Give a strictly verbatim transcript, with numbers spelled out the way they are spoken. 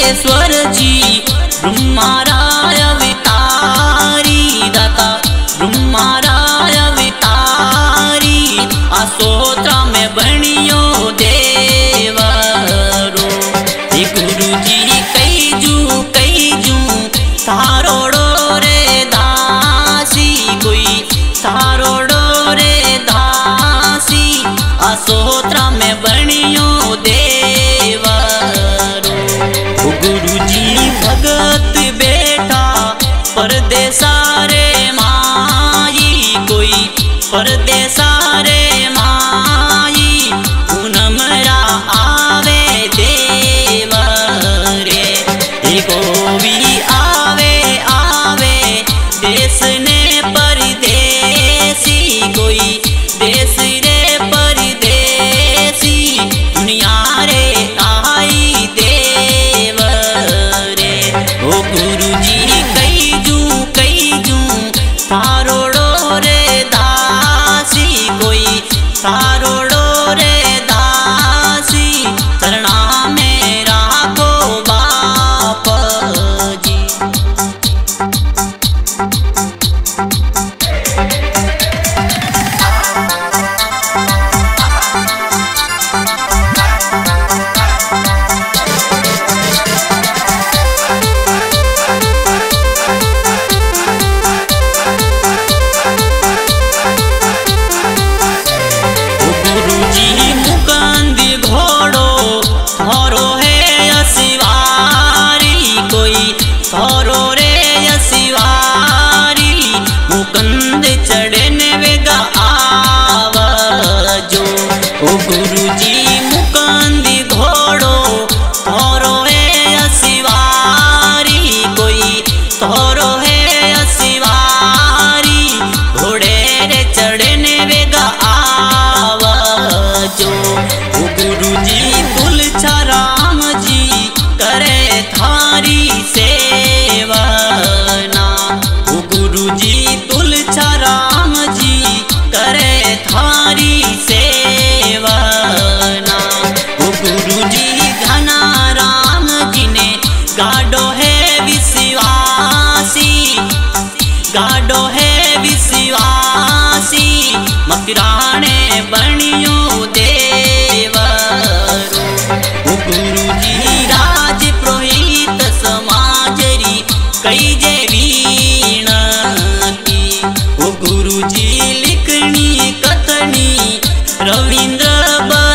सिद्धेश्वर जी ब्रह्माराय अवतारी दाता ब्रह्माराय अवतारी आसोत्रा में बनियो देवरो हे गुरु जी कई जू कई जू तारोड़ो रे दासी कोई तारोड़ो रे दासी आसोत्रा में बनियो देवरो गुरु जी भगत बेटा परदेसा रे माई कोई परदेसा रे माई पूनमरा आवे देव रे एको भी आवे आवे देश ने परदेसी कोई देश रे परदेसी दुनिया रे आई देव रे ओ गुरु जी कई जू कई जू तारोड़ो रे दासी कोई तारोड़ो रे दासी चरणा में राखो बाप जी। थोरो रे यशिवारी मुकंद चढ़ने वेगा आवजो ओ गुरु जी मुकंद घोड़ो थोरो है यशिवारी कोई थोरो है यशिवारी घोड़े रे चढ़ने वेगा आवजो ओ गुरु जी तुलछा राम जी करे थारी सेवना ओ गुरु जी तुलछा राम जी करे थारी सेवना ओ गुरु जी घना राम जी ने गाडो है विश्वासी गाडो है विश्वासी मकराने बनियो देवरो ओ गुरु जी राज पुरोहित समाजरी कई जे वीणती ओ गुरु जी लिखनी कथनी रविंद्र